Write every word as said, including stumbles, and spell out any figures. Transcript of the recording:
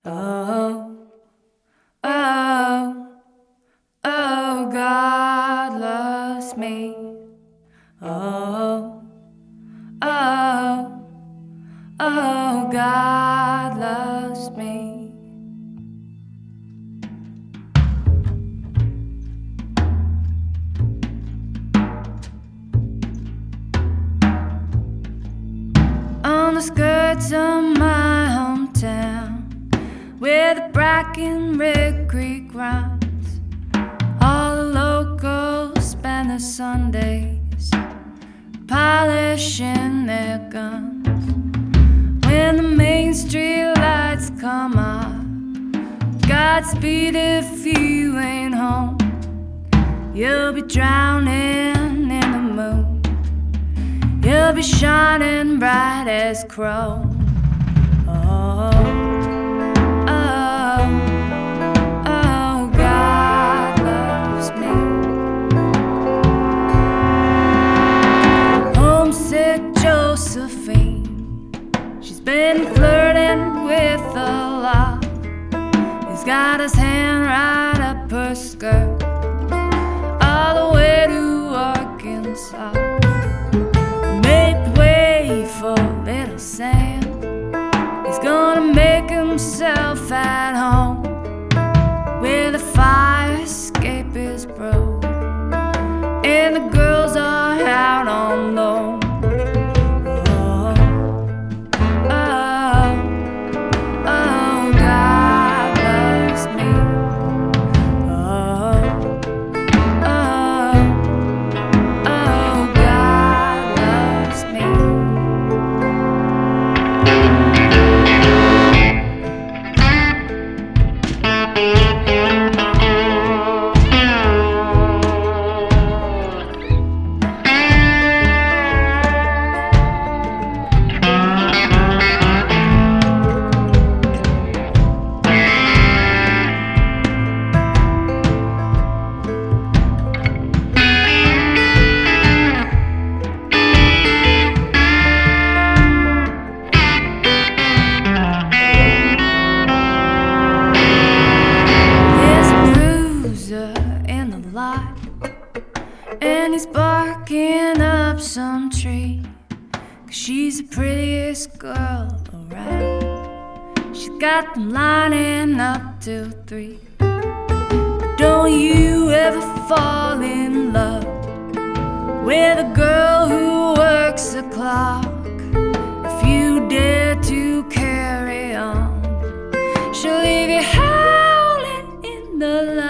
Oh, oh, oh, God loves me. Oh, oh, oh, God loves me. On the skirts of my hometown, where the Bracken Red Creek runs, all the locals spend their Sundays polishing their guns. When the main street lights come up, Godspeed if you ain't home. You'll be drowning in the moon. You'll be shining bright as chrome. Oh, oh, oh, God loves me. Homesick Josephine, she's been flirting with the law. He's got his hand right up her skirt, all the way to Arkansas. For little Sam, he's gonna make himself at home where the fire escape is broke and the girls are out on loan. Oh, oh, oh, God loves me. Oh, oh, oh, God loves me. And he's barking up some tree, 'cause she's the prettiest girl around. She's got them lining up till three. Don't you ever fall in love with a girl who works the clock. If you dare to carry on, she'll leave you howling in the light.